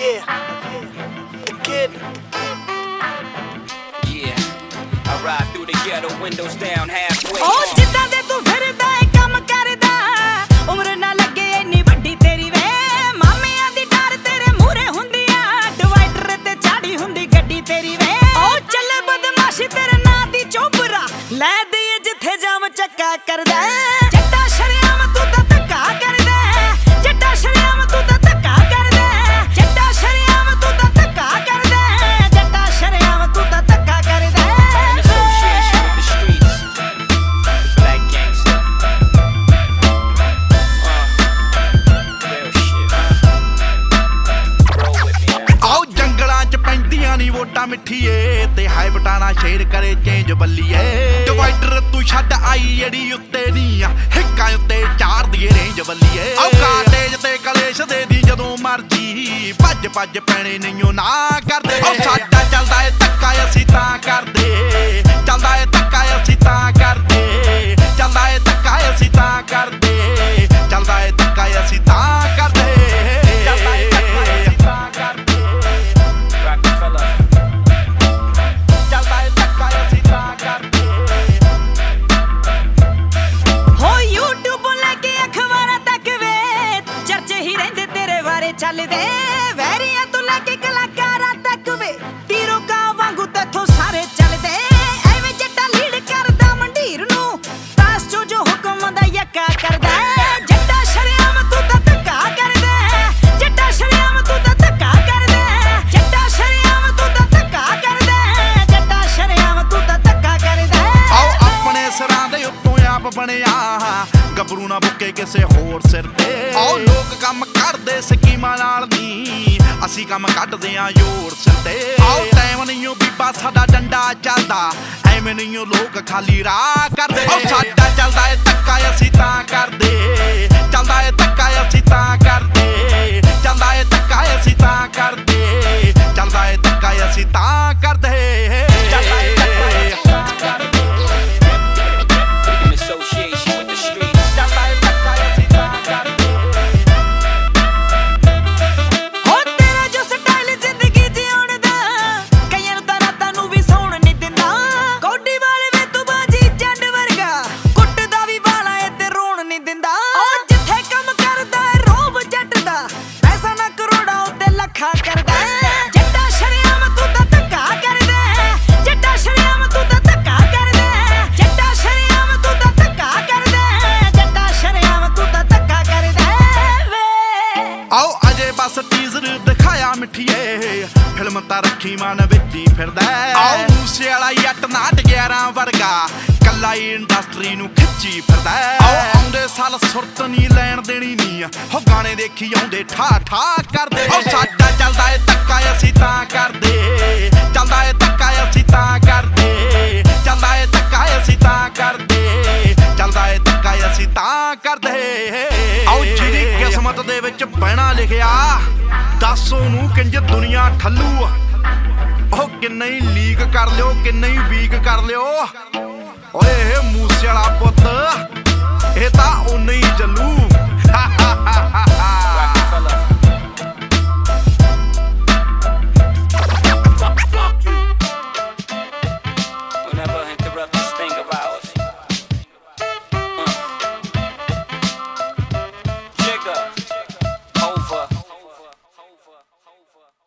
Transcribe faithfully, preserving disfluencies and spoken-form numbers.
yeah, the kid. Yeah, I ride through the ghetto, windows down halfway. Oh, ਜਿੱਦਾਂ ਦੇ ਤੂੰ ਫਿਰਦਾ ਏ ਕੰਮ ਕਰਦਾ, ਉਮਰ ਨਾ ਲੱਗੇ ਇੰਨੀ ਵੱਡੀ ਤੇਰੀ ਵੇ, ਮਾਮਿਆਂ ਦੀ ਡਰ ਤੇਰੇ ਮੂਹਰੇ ਹੁੰਦੀ ਆ, ਡਿਵਾਈਡਰ ਤੇ ਚਾੜੀ ਹੁੰਦੀ ਗੱਡੀ ਤੇਰੀ ਵੇ। ਉਹ ਚੱਲੇ ਬਦਮਾਸ਼ੀ ਤੇਰੇ ਨਾਂ ਦੀ ਚੋਬਰਾ, ਲੈ ਦੇ ਜਿੱਥੇ ਜਾਮ ਚੱਕਾ ਕਰਦਾ, ਜੱਟਾ ਸ਼ਰਿਆਮ ਤੂੰ ਤਾਂ ਧੱਕਾ ਕਰਦਾ, ਜੱਟਾ ਸ਼ਰਿਆਮ ਤੂੰ ਤਾਂ ਧੱਕਾ ਕਰਦਾ, ਜੱਟਾ ਸ਼ਰਿਆਮ ਤੂੰ ਤਾਂ ਧੱਕਾ ਕਰਦਾ, ਜੱਟਾ ਸ਼ਰਿਆਮ ਤੂੰ ਤਾਂ ਧੱਕਾ ਕਰਦਾ। ਵੋਟਾਂ ਮਿੱਠੀਏ ਤੇ ਹਾਈ ਬਟਾਣਾ ਸ਼ੇਰ ਕਰੇ ਚੇਂਜ ਬੱਲੀਏ, ਡਿਵਾਈਡਰ ਤੂੰ ਛੱਡ ਆਈ ਜਿਹੜੀ ਉੱਤੇ ਨਹੀਂ ਆ, ਹਿੱਕਾਂ ਉੱਤੇ ਚਾਰ ਦੀਏ ਰੇਂਜ ਬੱਲੀਏ। ਆਓ ਕਾਟੇਜ ਤੇ ਕਲੇਸ਼ ਦੇ ਦੀ ਜਦੋਂ ਮਰਜੀ, ਭੱਜ ਭੱਜ ਪੈਣੇ ਨਹੀਂਓ ਨਾ ਕਰਦੇ, ਉਹ ਸਾਡਾ ਚੱਲਦਾ ਏ ਧੱਕਾ ਅਸੀਂ ਤਾਂ ਕਰਦੇ, ਚੱਲਦਾ ਏ ਧੱਕਾ ਅਸੀਂ ਤਾਂ ਕਰਦੇ, ਚੱਲਦਾ ਏ ਧੱਕਾ ਅਸੀਂ ਤਾਂ ਕਰਦੇ, ਚੱਲਦਾ ਏ ਧੱਕਾ ਅਸੀਂ ਤਾਂ ਕਰਦੇ, ਚੱਲਦਾ ਏ ਧੱਕਾ ਅਸੀਂ ਤਾਂ ਕਰਦੇ। ਚੱਲਦੇ ਵੈਰੀਆਂ ਤੋਂ ਲੈ ਕੇ ਕਲਾਕਾਰਾਂ ਤੱਕ ਵੇ, ਤੀਰੋ ਕਾ ਵਾਂਗੂ ਤੇਥੋਂ ਸਾਰੇ ਚੱਲਦੇ, ਐਵੇਂ ਜੱਟਾ ਲੀਡ ਕਰਦਾ ਮੰਡੀਰ ਨੂੰ, ਤਾਸ ਚੋਂ ਜੋ ਹੁਕਮ ਦਾ ਯੱਕਾ ਕਰਦਾ, ਜੱਟਾ ਸ਼ਰਿਆਮ ਤੂੰ ਤਾਂ ਧੱਕਾ ਕਰਦਾ, ਜੱਟਾ ਸ਼ਰਿਆਮ ਤੂੰ ਤਾਂ ਧੱਕਾ ਕਰਦਾ, ਜੱਟਾ ਸ਼ਰਿਆਮ ਤੂੰ ਤਾਂ ਧੱਕਾ ਕਰਦਾ, ਜੱਟਾ ਸ਼ਰਿਆਮ ਤੂੰ ਤਾਂ ਧੱਕਾ ਕਰਦਾ। ਆਓ ਆਪਣੇ ਸਿਰਾਂ ਦੇ ਉੱਤੋਂ ਆਪ ਬਣਿਆ, ਗੱਭਰੂ ਨਾ ਬੁੱਕੇ ਕਿਸੇ ਹੋਰ ਸਿਰ ਤੇ, ਆਓ ਲੋਕ ਕੰਮ ਕਰਦੇ ਸਕੀਮਾਂ ਨਾਲ ਨੀ, ਅਸੀਂ ਕੰਮ ਕੱਢਦੇ ਆਂ ਜ਼ੋਰ ਸਿਰ ਤੇ, ਆਓ ਟਾਈਮ ਨਹੀਂ ਓ ਬੀਬਾ ਸਾਡਾ ਡੰਡਾ ਚੱਲਦਾ, ਐਵੇਂ ਨਹੀਂ ਓ ਲੋਕ ਖਾਲੀ ਰਾਹ ਕਰਦੇ, ਆਓ ਸਾਡਾ ਚੱਲਦਾ ਏ ਧੱਕਾ ਅਸੀਂ ਤਾਂ ਕਰਦੇ, ਚੱਲਦਾ ਏ ਧੱਕਾ ਅਸੀਂ ਤਾਂ ਕਰਦੇ, ਚੱਲਦਾ ਏ ਧੱਕਾ ਅਸੀਂ ਤਾਂ ਕਰਦੇ, ਚੱਲਦਾ ਏ ਧੱਕਾ ਅਸੀਂ ਤਾਂ ਕਰਦੇ, ਚੱਲਦਾ ਏ ਧੱਕਾ ਅਸੀਂ ਤਾਂ ਕਰਦੇ। ਜੱਟਾ ਸ਼ਰਿਆਮ ਤੂੰ ਤਾਂ ਧੱਕਾ ਕਰਦਾ, ਜੱਟਾ ਸ਼ਰਿਆਮ ਤੂੰ ਤਾਂ ਧੱਕਾ ਕਰਦਾ, ਜੱਟਾ ਸ਼ਰਿਆਮ ਤੂੰ ਤਾਂ ਧੱਕਾ ਕਰਦਾ, ਜੱਟਾ ਸ਼ਰਿਆਮ ਤੂੰ ਤਾਂ ਧੱਕਾ ਕਰਦਾ ਵੇ। ਆਓ ਅਜੇ ਬਸ ਟੀਜ਼ਰ ਦਿਖਾਇਆ ਮਿੱਠੀਏ, ਫਿਲਮ ਤਾਂ ਰੱਖੀ ਮਨ ਵਿੱਚ ਹੀ ਫਿਰਦਾ, ਆਓ ਮੂਸੇ ਵਾਲਾ ਜੱਟ ਨਾਟ ਗਿਆਰਾਂ ਵਰਗਾ, ਕੱਲਾ ਹੀ ਇੰਡਸਟਰੀ ਨੂੰ ਖਿੱਚੀ ਫਿਰਦਾ, ਆਓ ਆਉਂਦੇ ਸਾਲ ਸੁਰਤ ਨਹੀਂ ਲੈਣ ਦੇਣੀ ਨੀ, ਹੋ ਗਾਣੇ ਦੇਖੀ ਆਉਂਦੇ ਠਾ ਠਾ ਕਰਦੇ, ਉਹ ਸਾਡਾ ਚੱਲਦਾ ਏ ਧੱਕਾ ਅਸੀਂ ਤਾਂ ਕਰਦੇ, ਚੱਲਦਾ ਏ ਧੱਕਾ ਅਸੀਂ ਤਾਂ ਕਰਦੇ, ਚੱਲਦਾ ਏ ਧੱਕਾ ਅਸੀਂ ਤਾਂ ਕਰਦੇ, ਚੱਲਦਾ ਏ ਧੱਕਾ ਅਸੀਂ ਤਾਂ ਕਰਦੇ। ਆਓ ਜਿਹਦੀ ਕਿਸਮਤ ਦੇ ਵਿੱਚ ਬਹਿਣਾ ਲਿਖਿਆ, ਦੱਸ ਉਹਨੂੰ ਕਿੰਜ ਦੁਨੀਆ ਠੱਲੂ, ਉਹ ਕਿੰਨਾ ਹੀ ਲੀਕ ਕਰ ਲਿਓ ਕਿੰਨਾ ਹੀ ਵੀਕ ਕਰ ਲਿਓ, ਓਏ ਮੂਸੇ ਵਾਲਾ ਪੁੱਤ ਇਹ ਤਾਂ ਉਨਾ ਹੀ ਚੱਲੂ। Over.